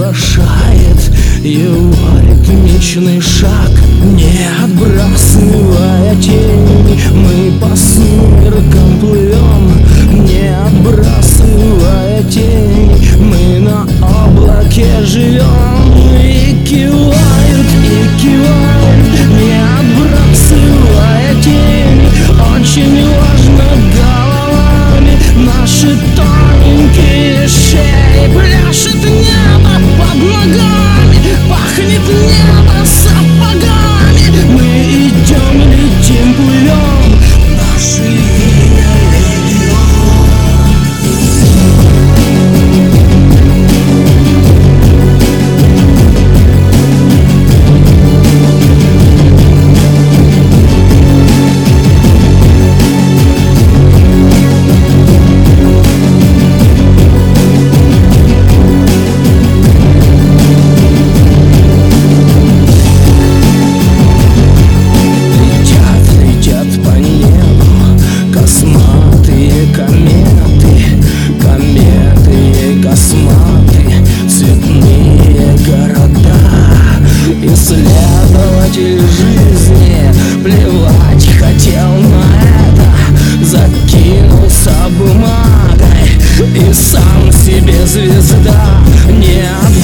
приглашает его ритмичный шаг. Не отбрасывая тени, мы по сумеркам плывем. Не отбрасывая тени, мы на облаке живем. И кивают, не отбрасывая тени. Очень важно головами наши тоненькие шеи. Пляшет небо под ногами, пахнет небо сапогами. Мы идем, летим, плывем, наше имя легион. Исследователь жизни плевать хотел на это. Закинулся бумагой и сам себе звезда. Не